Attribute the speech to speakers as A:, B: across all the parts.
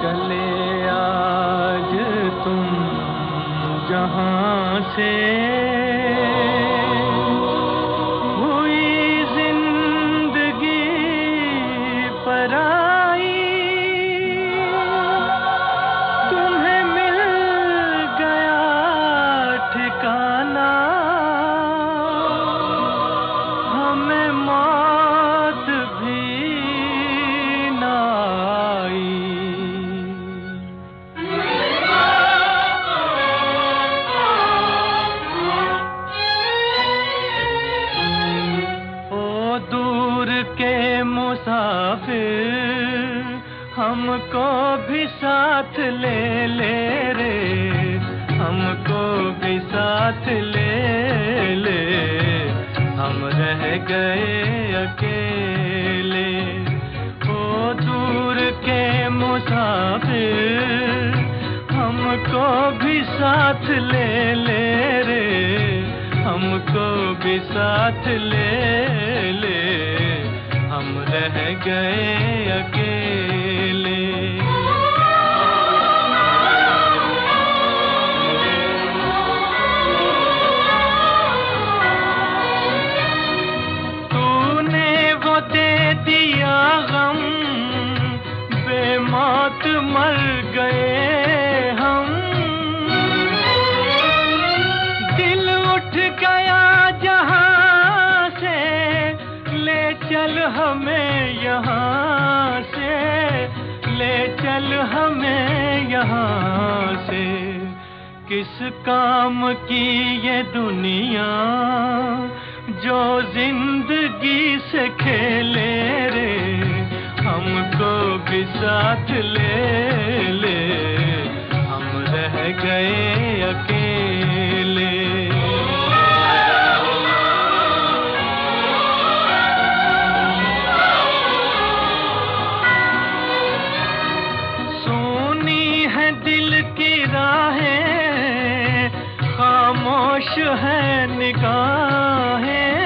A: चले आज तुम जहां से, हुई जिंदगी पराई, तुम्हें मिल गया ठिकाना, हमें मौत भी ना आई। ओ दूर के मुसाफिर, हमको भी साथ ले ले रे, हमको भी साथ ले ले, हम रह गए अकेले। ओ दूर के मुसाफिर, हमको भी साथ ले ले रे, हमको भी साथ ले ले, हम रह गए अकेले। तूने वो दे दिया गम, बेमौत मर गए हम, दिल उठ गया जहां से, ले चल हमें यहाँ से, ले चल हमें यहाँ से। किस काम की ये दुनिया जो जिंदगी से खेले रे, हमको भी साथ ले ले, हम रह गए अकेले। सुनी है दिल की राहें, खामोश है निगाहें,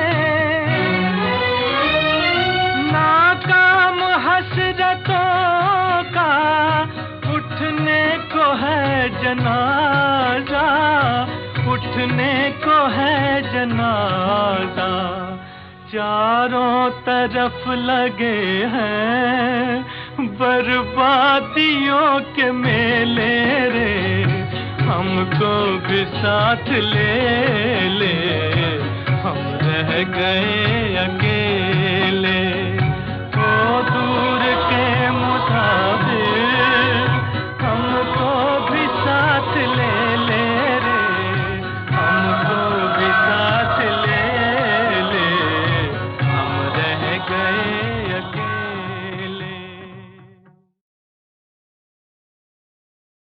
A: नाकाम हसरतों का उठने को है जनाजा, उठने को है जनाजा। चारों तरफ लगे हैं बर्बादियों के मेले रे, हमको भी साथ ले ले, हम रह गए अकेले।